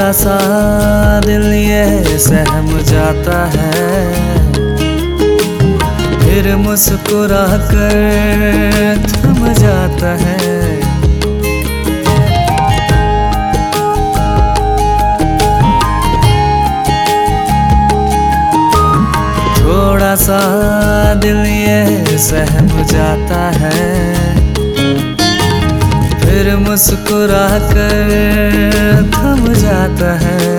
थोड़ा सा दिल ये सहम जाता है, फिर मुस्कुरा कर थम जाता है। थोड़ा सा दिल ये सहम जाता है, फिर मुस्कुरा कर थम जाता है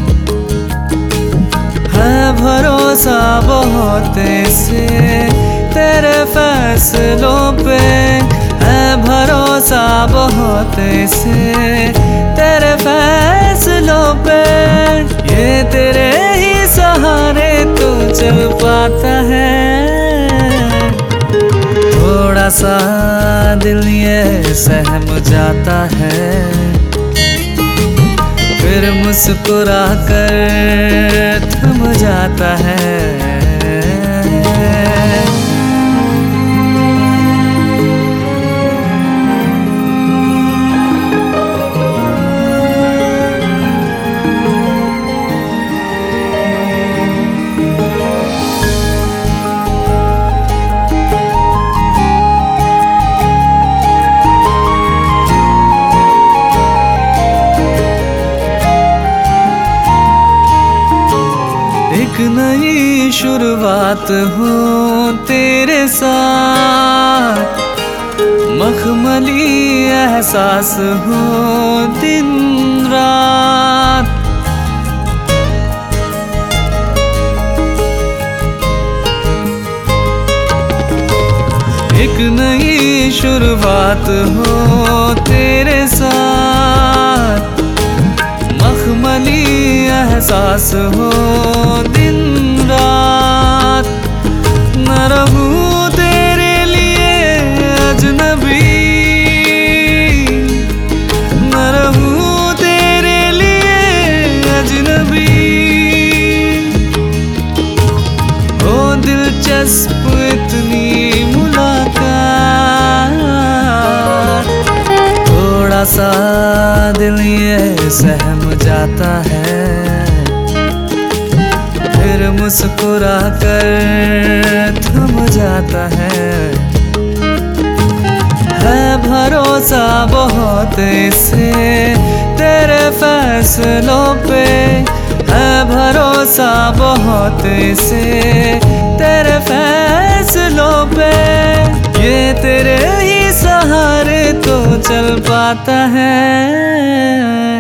भरोसा बहुत से तेरे फैसलों पे, है भरोसा बहुत से तेरे फैसलों पे। ये तेरे ही सहारे तो चल पाता है। थोड़ा सा दिल ये सहम जाता है, फिर मुस्कुरा कर थम जाता है। एक नई शुरुआत हो तेरे साथ, मखमली एहसास हो दिन रात। एक नई शुरुआत हो तेरे साथ, मखमली एहसास हो दिन रात। न रहूं तेरे लिए अजनबी, न रहूं तेरे लिए अजनबी। हो दिलचस्प इतनी मुलाकात, थोड़ा सा दिल ये सहम जाता है, फिर मुस्कुरा कर थम जाता है भरोसा बहुत से तेरे फैसलों पे, है भरोसा बहुत से तेरे फैसलों पे। ये तेरे ही सहारे तो चल पाता है।